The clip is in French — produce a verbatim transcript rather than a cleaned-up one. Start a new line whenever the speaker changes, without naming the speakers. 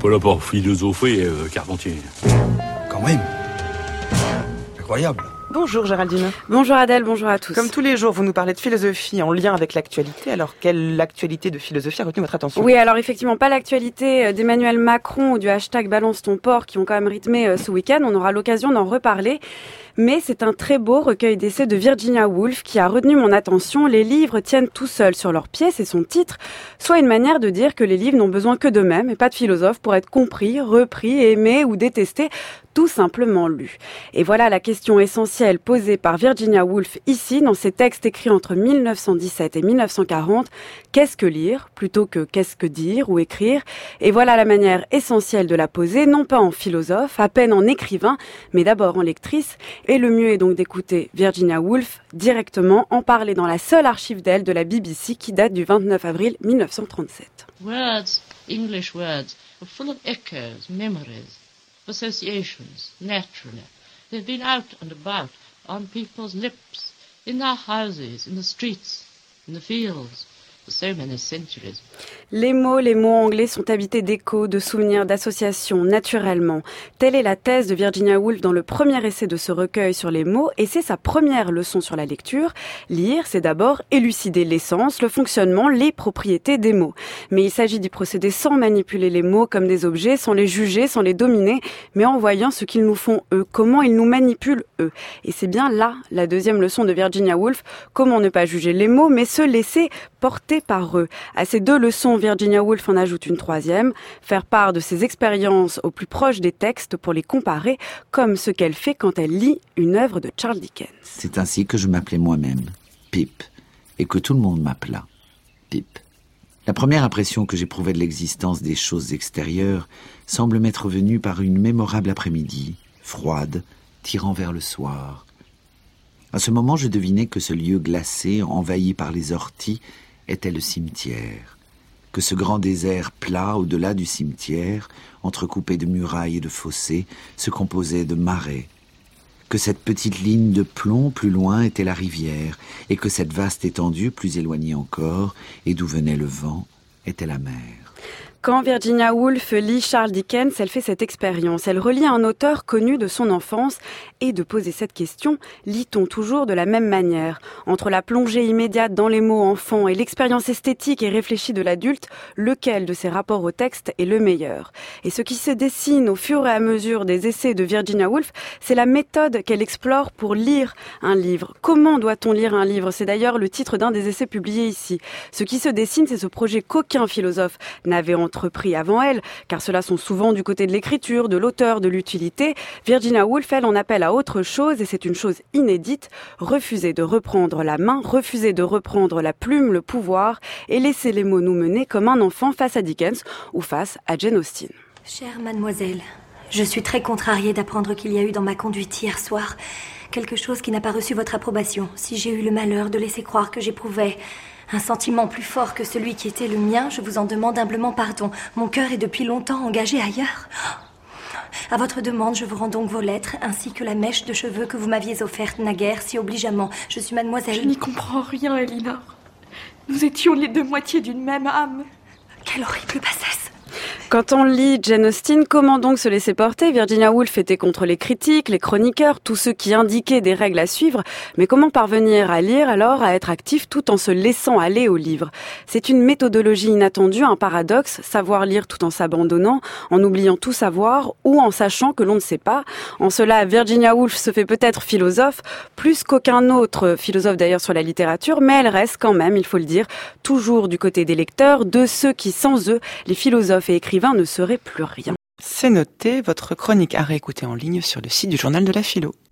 pas là pour philosopher, euh, Carpentier.
Quand même. Incroyable.
Bonjour Géraldine.
Bonjour Adèle, bonjour à tous.
Comme tous les jours, vous nous parlez de philosophie en lien avec l'actualité. Alors, quelle actualité de philosophie a retenu votre attention ?
Oui, alors effectivement, pas l'actualité d'Emmanuel Macron ou du hashtag Balance ton porc qui ont quand même rythmé ce week-end. On aura l'occasion d'en reparler. Mais c'est un très beau recueil d'essais de Virginia Woolf qui a retenu mon attention. Les livres tiennent tout seuls sur leurs pieds, c'est son titre, soit une manière de dire que les livres n'ont besoin que d'eux-mêmes et pas de philosophes pour être compris, repris, aimés ou détestés, tout simplement lus. Et voilà la question essentielle posée par Virginia Woolf ici, dans ses textes écrits entre mille neuf cent dix-sept et mille neuf cent quarante. Qu'est-ce que lire, plutôt que qu'est-ce que dire ou écrire ? Et voilà la manière essentielle de la poser, non pas en philosophe, à peine en écrivain, mais d'abord en lectrice. Et le mieux est donc d'écouter Virginia Woolf directement en parler dans la seule archive d'elle de la B B C qui date du vingt-neuf avril mille neuf cent trente-sept.
Words, English words, are full of echoes, memories, associations, naturally. They've been out and about, on people's lips, in their houses, in the streets, in the fields. So many centuries.
Les mots, les mots anglais sont habités d'échos, de souvenirs, d'associations, naturellement. Telle est la thèse de Virginia Woolf dans le premier essai de ce recueil sur les mots, et c'est sa première leçon sur la lecture. Lire, c'est d'abord élucider l'essence, le fonctionnement, les propriétés des mots. Mais il s'agit d'y procéder sans manipuler les mots comme des objets, sans les juger, sans les dominer, mais en voyant ce qu'ils nous font eux, comment ils nous manipulent eux. Et c'est bien là la deuxième leçon de Virginia Woolf, comment ne pas juger les mots, mais se laisser porter par eux. À ces deux leçons, Virginia Woolf en ajoute une troisième, faire part de ses expériences au plus proche des textes pour les comparer, comme ce qu'elle fait quand elle lit une œuvre de Charles Dickens.
C'est ainsi que je m'appelais moi-même, Pip, et que tout le monde m'appela Pip. La première impression que j'éprouvais de l'existence des choses extérieures semble m'être venue par une mémorable après-midi, froide, tirant vers le soir. À ce moment, je devinais que ce lieu glacé, envahi par les orties, était le cimetière, que ce grand désert plat au-delà du cimetière, entrecoupé de murailles et de fossés, se composait de marais, que cette petite ligne de plomb plus loin était la rivière, et que cette vaste étendue, plus éloignée encore, et d'où venait le vent, était la mer.
Quand Virginia Woolf lit Charles Dickens, elle fait cette expérience. Elle relit un auteur connu de son enfance et de poser cette question, lit-on toujours de la même manière ? Entre la plongée immédiate dans les mots enfants et l'expérience esthétique et réfléchie de l'adulte, lequel de ces rapports au texte est le meilleur ? Et ce qui se dessine au fur et à mesure des essais de Virginia Woolf, c'est la méthode qu'elle explore pour lire un livre. Comment doit-on lire un livre ? C'est d'ailleurs le titre d'un des essais publiés ici. Ce qui se dessine, c'est ce projet qu'aucun philosophe n'avait en entrepris avant elle, car ceux-là sont souvent du côté de l'écriture, de l'auteur, de l'utilité. Virginia Woolf, elle, en appelle à autre chose, et c'est une chose inédite, refuser de reprendre la main, refuser de reprendre la plume, le pouvoir, et laisser les mots nous mener comme un enfant face à Dickens ou face à Jane Austen.
Chère mademoiselle, je suis très contrariée d'apprendre qu'il y a eu dans ma conduite hier soir quelque chose qui n'a pas reçu votre approbation. Si j'ai eu le malheur de laisser croire que j'éprouvais un sentiment plus fort que celui qui était le mien, je vous en demande humblement pardon. Mon cœur est depuis longtemps engagé ailleurs. À votre demande, je vous rends donc vos lettres, ainsi que la mèche de cheveux que vous m'aviez offerte naguère si obligeamment. Je suis mademoiselle...
Je n'y comprends rien, Elinor. Nous étions les deux moitiés d'une même âme.
Quelle horrible bassesse!
Quand on lit Jane Austen, comment donc se laisser porter ? Virginia Woolf était contre les critiques, les chroniqueurs, tous ceux qui indiquaient des règles à suivre. Mais comment parvenir à lire alors, à être actif tout en se laissant aller au livre ? C'est une méthodologie inattendue, un paradoxe, savoir lire tout en s'abandonnant, en oubliant tout savoir ou en sachant que l'on ne sait pas. En cela, Virginia Woolf se fait peut-être philosophe, plus qu'aucun autre philosophe d'ailleurs sur la littérature, mais elle reste quand même, il faut le dire, toujours du côté des lecteurs, de ceux qui, sans eux, les philosophes et écrivains ne serait plus rien.
C'est noté, votre chronique à réécouter en ligne sur le site du Journal de la Philo.